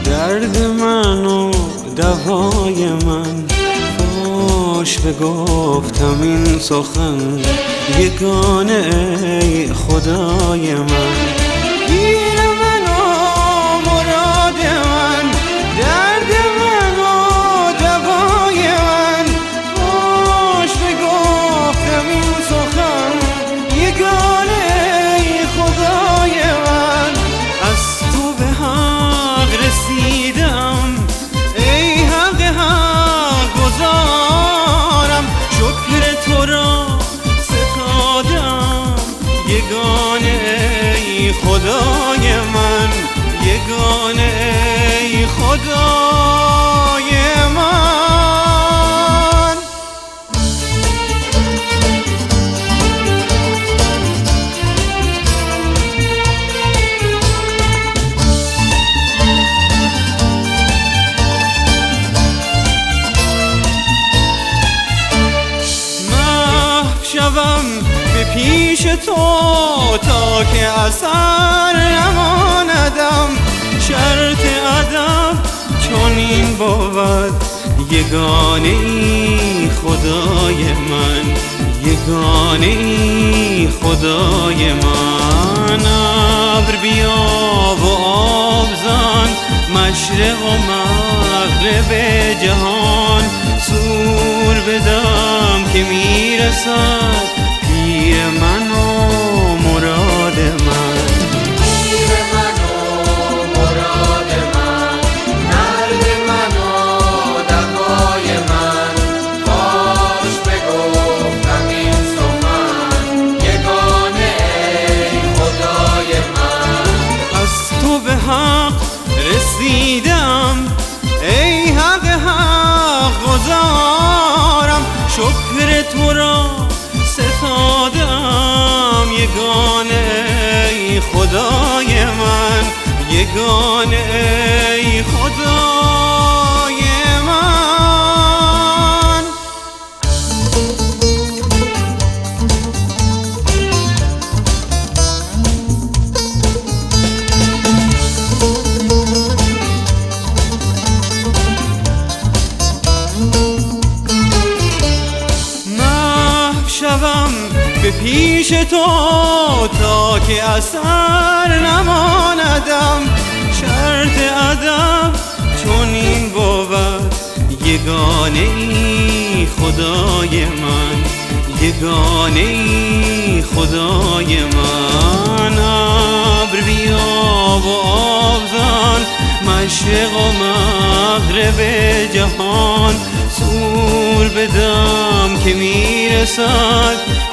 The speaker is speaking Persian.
درد من و دوای من، کاش بگفتم این سخن یگانه ای خدای من. پیر من و مراد من، درد من و دوای من، کاش بگفتم این سخن یگانه ای خدای من. از تو به حق رسیدم ای حق حق گزارم، شکر تو را ستادم یگانه ای خدای من، یگانه ای خدای من. شوم به پیش تو تا که اثر نماندم، شرط ادب چون این بود یگانه ای خدای من، یگانه ای خدای من. ابر بیا و آب زن مشرق و مغرب جهان، سور بدم که میرسد پیر من و مراد من. پیر من و مراد من، درد من و دوای من، کاش بگفتم این سخن یگانه ای خدای من. از تو به حق رسیدم ای حق حق گزارم، شکر تو را ستادم یگانه ای خدای من، یگانه ای خدای من. شوم به پیش تو تا که اثر نماندم، شرط ادب چون این بود یگانه ای خدای من، یگانه ای خدای من. ابر بیا و آب زن مشرق و مغرب جهان، سور بدم که میرسد